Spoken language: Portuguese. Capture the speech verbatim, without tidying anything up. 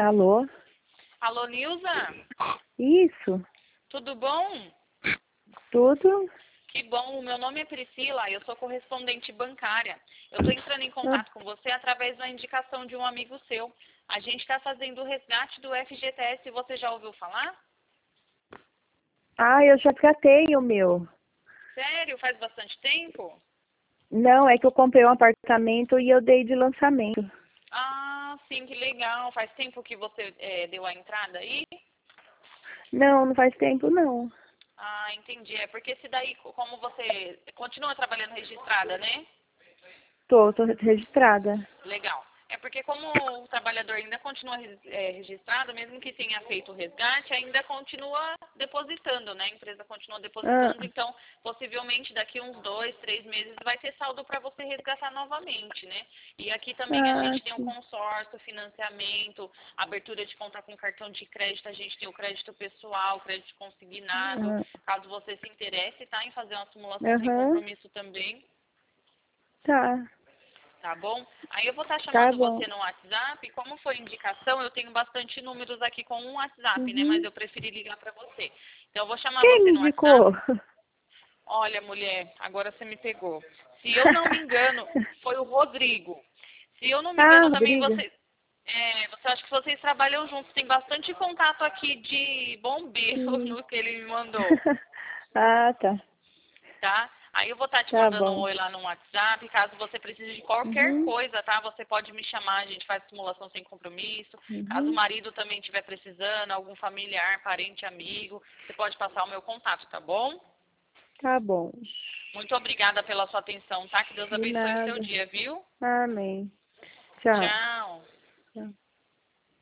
Alô? Alô, Nilza? Isso, Tudo bom? tudo? Que bom, o meu nome é Priscila, eu sou correspondente bancária. Eu estou entrando em contato com você através da indicação de um amigo seu. A gente está fazendo o resgate do F G T S, você já ouviu falar? Ah, eu já tratei o meu. Sério? Faz bastante tempo? Não, é que eu comprei um apartamento e eu dei de lançamento. Ah, sim, que legal. Faz tempo que você eh, deu a entrada aí? Não, não faz tempo não. Ah, entendi. É porque esse daí, como você continua trabalhando registrada, né? Tô, tô registrada. Legal. É porque como o trabalhador ainda continua é, registrado, mesmo que tenha feito o resgate, ainda continua depositando, né? A empresa continua Ah, depositando, então possivelmente daqui uns dois, três meses vai ter saldo para você resgatar novamente, né? E aqui também a ah, gente tem um sim. consórcio, financiamento, abertura de conta com cartão de crédito, a gente tem o crédito pessoal, crédito consignado. Ah, Caso você se interesse, tá? Em fazer uma simulação sem aham, compromisso também. tá, Tá bom? Aí eu vou estar tá chamando bom. você no WhatsApp. Como foi indicação, eu tenho bastante números aqui com um WhatsApp, né? Mas Uhum. eu preferi ligar para você. Então eu vou chamar Quem você me no WhatsApp. indicou? Olha, mulher, agora você me pegou. Se eu não me engano, foi o Rodrigo. Se eu não me Ah, engano, também Rodrigo. você. É, você acha que vocês trabalham juntos? Tem bastante contato aqui de bombeiro Sim. no que ele me mandou. Ah, tá, Tá? Aí eu vou estar te tá mandando um bom. oi lá no WhatsApp, caso você precise de qualquer Uhum, coisa, tá? Você pode me chamar, a gente faz simulação sem compromisso. Caso o uhum, marido também estiver precisando, algum familiar, parente, amigo, você pode passar o meu contato, tá bom? tá bom. Muito obrigada pela sua atenção, tá? Que Deus De abençoe o seu nada. dia, viu? Amém. Tchau. Tchau. Tchau.